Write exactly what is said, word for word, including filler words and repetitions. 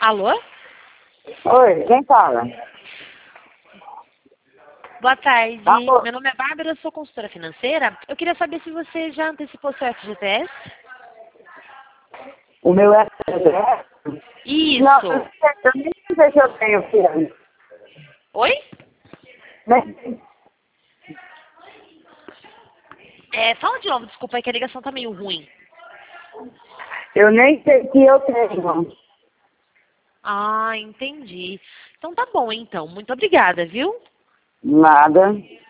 Alô? Oi, quem fala? Boa tarde. Alô? Meu nome é Bárbara, eu sou consultora financeira. Eu queria saber se você já antecipou seu F G T S. O meu é F G T S? Isso. Não, eu eu nem sei se eu tenho, filho. Oi? Nem- É, fala de novo, desculpa, é que a ligação tá meio ruim. Eu nem sei se eu tenho. Ah, entendi. Então tá bom, então. Muito obrigada, viu? Nada.